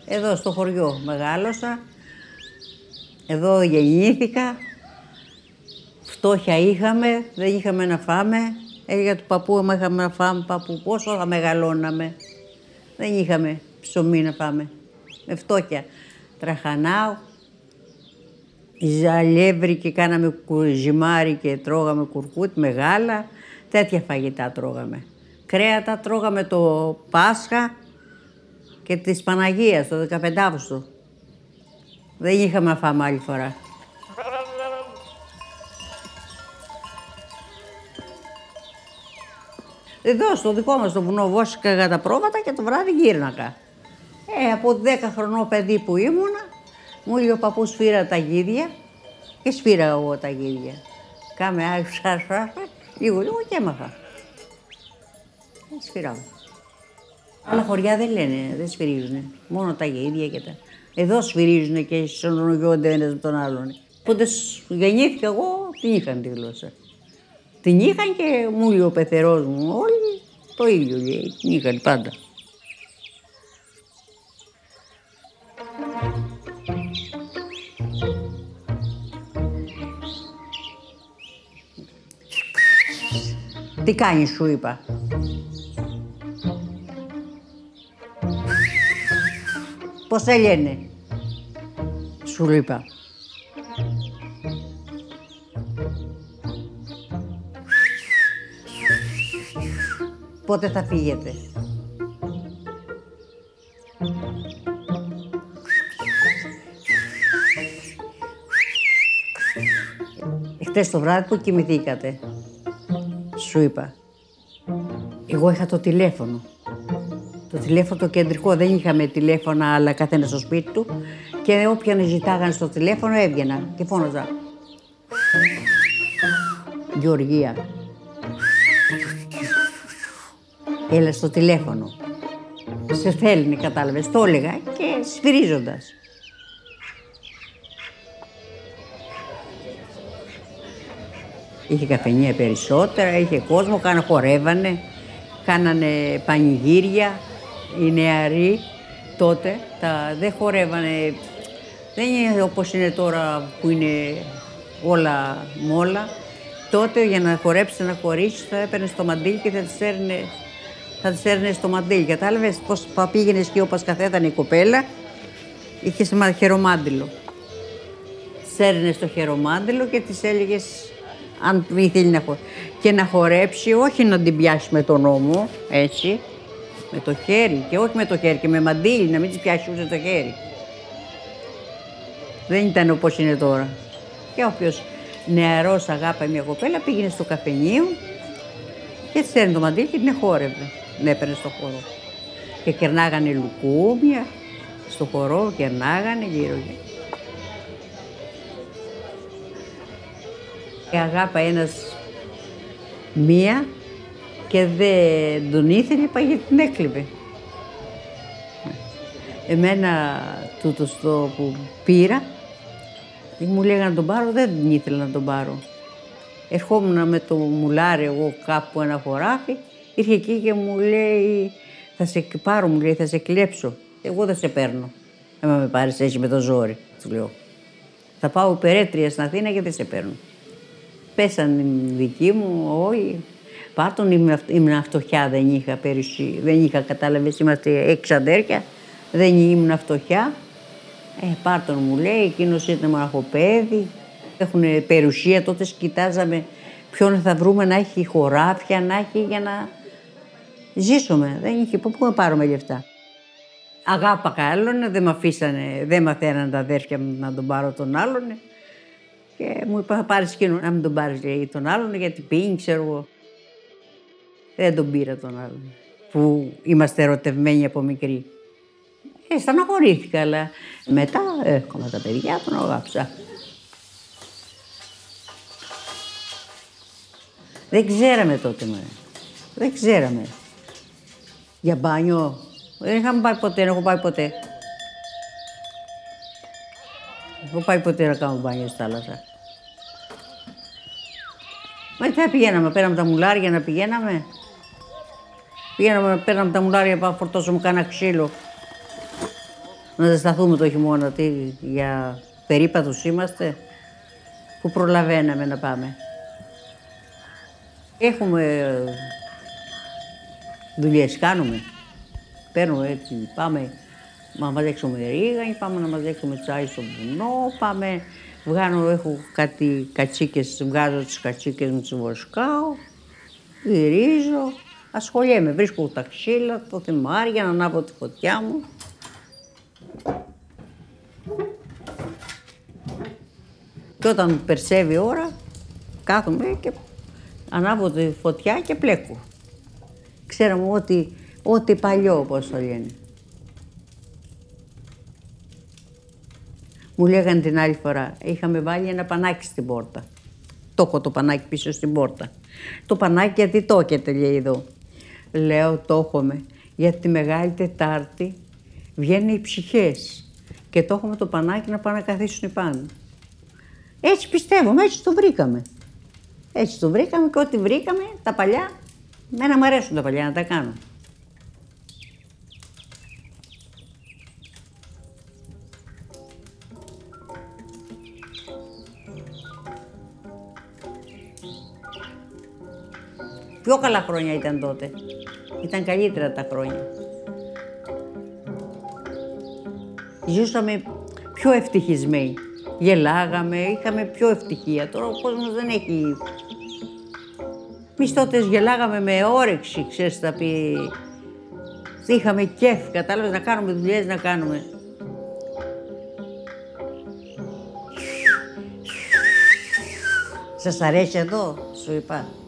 Εδώ στο χωριό μεγάλωσα, εδώ γεννήθηκα, φτώχεια είχαμε, δεν είχαμε να φάμε. Για του παππού άμα είχαμε να φάμε, παππού, πόσο θα μεγαλώναμε. Δεν είχαμε ψωμί να φάμε, με φτώχεια. Τραχανάου, ζαλιεύρι και κάναμε ζυμάρι και τρώγαμε κουρκούτι, μεγάλα. Τέτοια φαγητά τρώγαμε. Κρέατα τρώγαμε το Πάσχα και της Παναγίας, το 15 Αύγουστο. Δεν είχαμε να φάμε άλλη φορά. Εδώ στο δικό μας το βουνό βόσκαγα τα πρόβατα και το βράδυ γύρνακα. Από 10 χρονό παιδί που ήμουνα, μου λέει ο παππούς σφύρα τα γίδια και σφύρα εγώ τα γίδια. Κάμε λίγο και έμαθα. Σφυράω. Άλλα χωριά δεν λένε, δεν σφυρίζουνε. Μόνο τα γίδια και τα... Εδώ σφυρίζουνε και συνολογιόνται ένας με τον άλλον. Οπότε γεννήθηκα εγώ, την είχαν τη γλώσσα. Την είχαν και μου λέει ο πεθερός μου, όλοι το ίδιο λέει, την είχαν πάντα. Τι κάνεις, σου είπα. Πώς σε λένε, σου είπα. Πότε θα φύγετε. Χτες το βράδυ που κοιμηθήκατε, σου είπα. Εγώ είχα το τηλέφωνο. Το τηλέφωνο το κεντρικό, δεν είχαμε τηλέφωνα αλλά καθένα στο σπίτι του και όποιον ζητάγανε στο τηλέφωνο έβγαινα και φώναζα. Γεωργία. Έλα στο τηλέφωνο. Σε θέλει, κατάλαβες, το έλεγα και σφυρίζοντας. Είχε καφενεία περισσότερα, είχε κόσμο, χορεύανε, κάνανε πανηγύρια. Οι νεαροί τότε δεν χορεύανε, δεν είναι όπως είναι τώρα που είναι όλα μόλα. Τότε για να χορέψει ένα κορίτσι θα έπαιρνε στο μαντίλι και θα τις έρνε στο μαντίλι. Κατάλαβες πώς πήγαινε και όπως καθέταν η κοπέλα, είχε σε χερομάντιλο. Τις έρνε στο χερομάντιλο και τις έλεγες αν ήθελε να χορέψει, όχι να την πιάσει με τον ώμο, έτσι, με το χέρι και όχι με το χέρι και με μαντίλι, να μην τις πιάσει ούτε το χέρι. Δεν ήταν όπως είναι τώρα. Και όποιος νεαρός αγάπη μια κοπέλα πήγαινε στο καφενείο και της έρνε το μαντίλι και την χόρευε. Την έπαιρνε στο χορό. Και κερνάγανε λουκούμια στο χορό, κερνάγανε γύρω. Και αγάπα ένας μία και δεν τον ήθελε, είπα γιατί την έκλειβε. Εμένα τούτος το που πήρα, μου λέγανε να τον πάρω, δεν την ήθελα να τον πάρω. Ερχόμουν με το μουλάρι εγώ κάπου ένα χωράφι, ήρθε εκεί και μου λέει θα σε πάρω, μου λέει, θα σε κλέψω. Εγώ δεν σε παίρνω. Άμα με πάρεις έτσι με το ζόρι, του λέω. Θα πάω υπερέτρια στην Αθήνα και δεν σε παίρνω. Πέσαν οι δικοί μου, όχι. Πάρτον, ήμουν φτωχιά, δεν είχα περιουσία, δεν είχα, κατάλαβες, είμαστε 6 αδέρφια, δεν ήμουν φτωχιά. Πάρτον, μου λέει, εκείνος ήταν μοναχοπέδι, έχουν περιουσία, τότε κοιτάζαμε ποιον θα βρούμε να έχει χωράφια, να έχει για να ζήσουμε. Δεν είχε, πού να πάρουμε λεφτά. Αγάπακα άλλον, δεν με αφήσανε, δεν μαθαίναν τα αδέρφια μου να τον πάρω τον άλλον. Και μου είπα, θα πάρεις εκείνον, να μην τον πάρεις, λέει, τον άλλον, γιατί πίνει, ξέρω εγώ. Δεν τον πήρα τον άλλον, που είμαστε ερωτευμένοι από μικροί. Στεναχωρήθηκα, αλλά μετά έρχομαι τα παιδιά, τον αγάπησα. Δεν ξέραμε τότε, δεν ξέραμε. Για μπάνιο, δεν είχαμε πάει ποτέ, δεν έχω πάει ποτέ. Δεν έχω πάει ποτέ να κάνω μπάνιο στη θάλασσα. Μετά πηγαίναμε, πέραμε τα μουλάρια να πηγαίναμε. Πηγαίναμε, πέραμε τα μουλάρια να φορτώσουμε κάνα ξύλο. να ζεσταθούμε το χειμώνα, τι, για περίπατους είμαστε, που προλαβαίναμε να πάμε. Έχουμε δουλειές, κάνουμε. Παίρνουμε έτσι, πάμε να μαζέξουμε ρίγανη, πάμε να μαζέξουμε τσάι στο βουνό, πάμε, έχω κάτι κατσίκες, βγάζω τις κατσίκες μου, τις βοσκάω, γυρίζω, ασχολιέμαι, βρίσκω τα ξύλα, το θυμάρι για να ανάβω τη φωτιά μου. Και όταν περσεύει η ώρα, κάθομαι και ανάβω τη φωτιά και πλέκω. Ξέραμε ό,τι παλιό, όπως το λένε. Μου λέγανε την άλλη φορά, είχαμε βάλει ένα πανάκι στην πόρτα. Το έχω το πανάκι πίσω στην πόρτα. Το πανάκι γιατί το έχετε, λέει εδώ. Λέω, το έχουμε, γιατί τη Μεγάλη Τετάρτη βγαίνουν οι ψυχές και το έχουμε το πανάκι να πάνε να καθίσουν πάνω. Έτσι πιστεύουμε, έτσι το βρήκαμε. Έτσι το βρήκαμε και ό,τι βρήκαμε, τα παλιά, μένα μου αρέσουν τα παλιά να τα κάνω. Πιο καλά χρόνια ήταν τότε. Ήταν καλύτερα τα χρόνια. Ζούσαμε πιο ευτυχισμένοι. Γελάγαμε, είχαμε πιο ευτυχία. Τώρα ο κόσμος δεν έχει... Εμείς τότε γελάγαμε με όρεξη, ξέρεις, θα πει... Είχαμε κέφι, κατάλαβες, να κάνουμε δουλειές, να κάνουμε. Σας αρέσει εδώ, σου είπα.